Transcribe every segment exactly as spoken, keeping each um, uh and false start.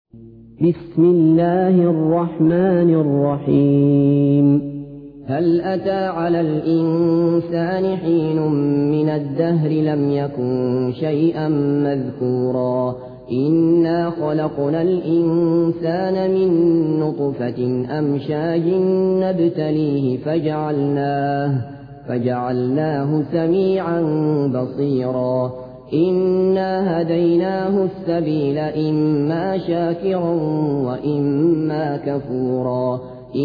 بسم الله الرحمن الرحيم. هل أتى على الإنسان حين من الدهر لم يكن شيئا مذكورا إنا خلقنا الإنسان من نطفة أمشاج نبتليه فجعلناه, فجعلناه سميعا بصيرا إنا هديناه السبيل إما شاكرا وإما كفورا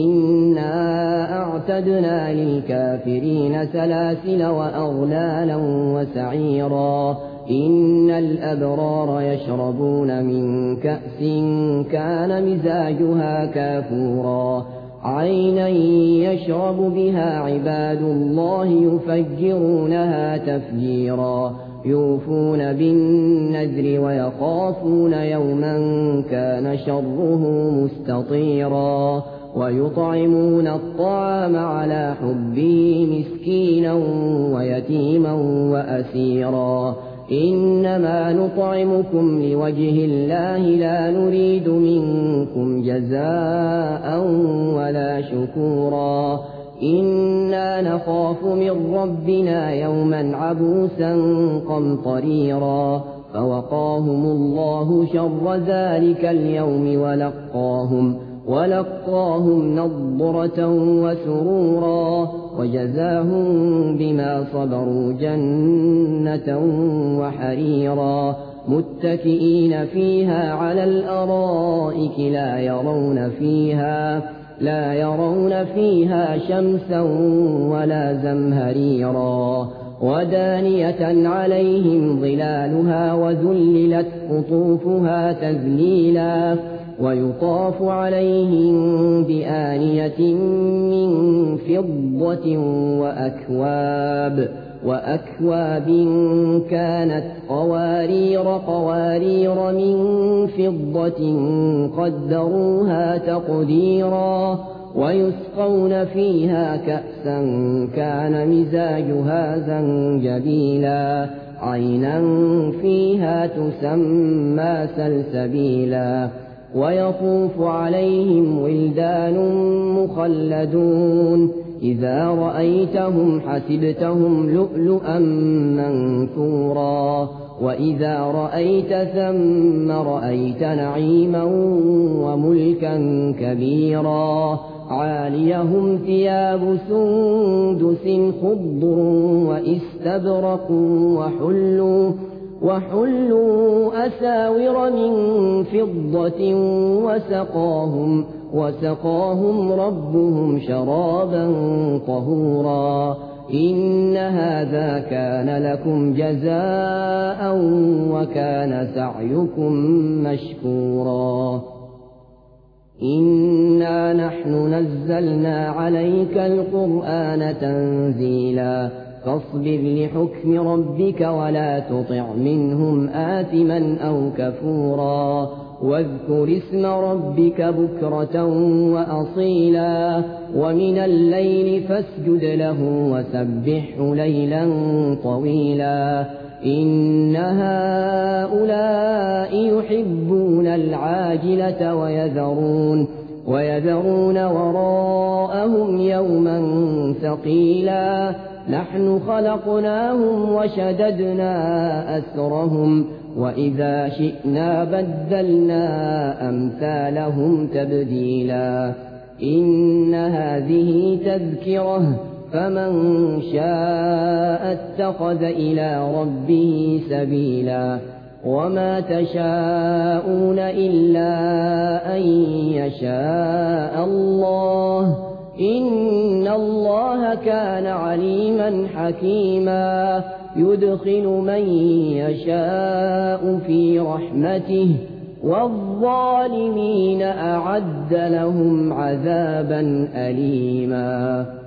إنا أعتدنا للكافرين سلاسل وأغلالا وسعيرا إن الأبرار يشربون من كأس كان مزاجها كافورا عينا يشرب بها عباد الله يفجرونها تفجيرا يوفون بالنذر ويخافون يوما كان شره مستطيرا ويطعمون الطعام على حبه مسكينا ويتيما وأسيرا إنما نطعمكم لوجه الله لا نريد منكم جزاء ولا شكورا إنا نخاف من ربنا يوما عبوسا قمطريرا فوقاهم الله شر ذلك اليوم ولقاهم ولقاهم نضرة وسرورا وجزاهم بما صبروا جنة وحريرا متكئين فيها على الأرائك لا يرون فيها لا يرون فيها شمسا ولا زمهريرا ودانية عليهم ظلالها وذللت قطوفها تذليلا ويطاف عليهم بآنية من فضة وأكواب وأكواب كانت قوارير قوارير من فضة قدروها تقديرا ويسقون فيها كأسا كان مزاجها زنجبيلا عينا فيها تسمى سلسبيلا ويطوف عليهم ولدان مخلدون إذا رأيتهم حسبتهم لؤلؤا منثورا وإذا رأيت ثم رأيت نعيما وملكا كبيرا عاليهم ثياب سندس خضر وإستبرق وحلوا وحلوا أساور من فضة وسقاهم وسقاهم ربهم شرابا طهورا إن هذا كان لكم جزاء وكان سعيكم مشكورا إنا نحن نزلنا عليك القرآن تنزيلا فاصبر لحكم ربك ولا تطع منهم آثما أو كفورا واذكر اسم ربك بكرة وأصيلا ومن الليل فاسجد له وسبحه ليلا طويلا إن هؤلاء يحبون العاجلة ويذرون ويذرون وراءهم يوما ثقيلا نحن خلقناهم وشددنا أسرهم وإذا شئنا بدلنا أمثالهم تبديلا إن هذه تذكرة فمن شاء اتخذ إلى ربه سبيلا وما تشاءون إلا أن يشاء الله إن الله كان عليما حكيما يدخل من يشاء في رحمته والظالمين أعد لهم عذابا أليما.